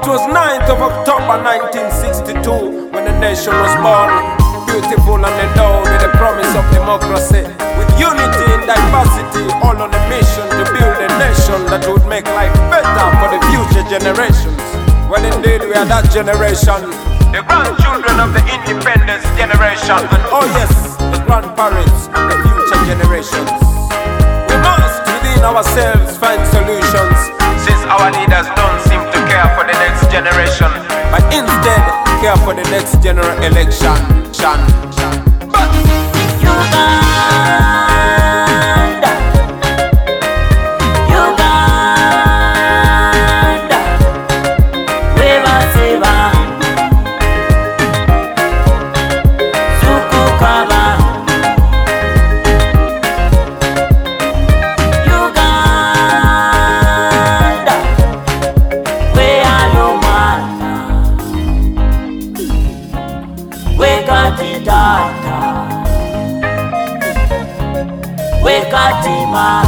It was 9th of October 1962 when the nation was born, beautiful and endowed with the promise of democracy, with unity and diversity, all on a mission to build a nation that would make life better for the future generations. Well, indeed, we are that generation, the grandchildren of the independence generation, and oh yes, the grandparents of the future generations. We must, within ourselves, find solutions, since our leaders don't seem to care for the next generation, but instead care for the next general election. But Uganda, Weva Seva, Sukukaba, Uganda, where are you, man? Wekati tata, wekati mama.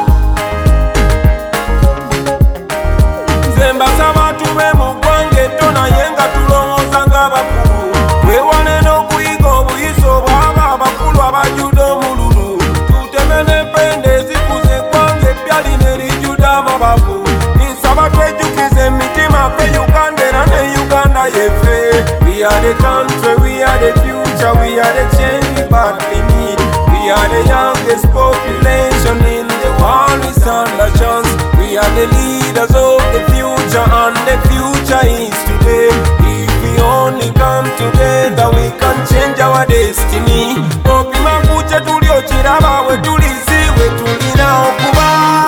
Zemba sabatu bemugwange tona yenga tulongoza ng'abakulu, wewane n'okuyiga obuyiso bw'abo abakulu abajuda omululu. Tuteme n'empende zikuze eggwanga eppya lino erijjudde amabavu. Nsaba twejjukize emitima ffe Uganda era ne Uganda yeffe. We are the country, we are the future, we are the change that we need. We are the youngest population in the world, we stand a chance. We are the leaders of the future, and the future is today. If we only come together, we can change our destiny. Opima kuche tulio chiraba we tulisi we tulina okuba.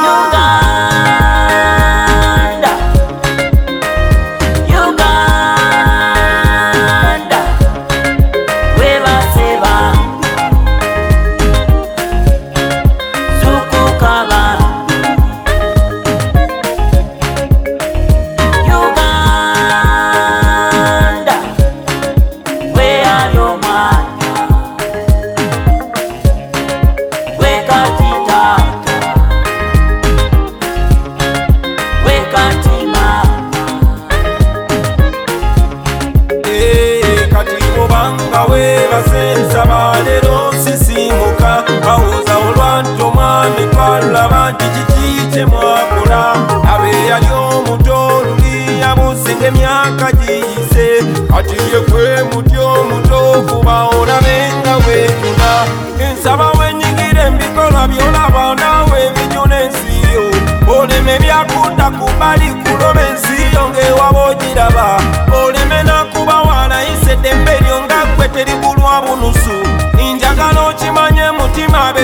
Uganda, Weva Seva, Sukukaba, Uganda, where are you, man? Wekati tata, wekati mama. Kati mubanga webasensa balero nsisimuka, bawuza olwantu omwami twalaba nti kiki kye mwakola. Abeeyali omuto oluli yabusinga emyaka giyise, kati ye gwe muti omuto kuba olabe nga weetuna. Nsaba wenyigira ebikolwa by'olaba naawe ebinyula ensi yo, oleme byakunda kubali kuloba ensi yo ng'ewaba ogiraba, oleme nakuba wanayise eddembe lyo nga ggwe teribulwa bunusu. Njagala okimanye mutima be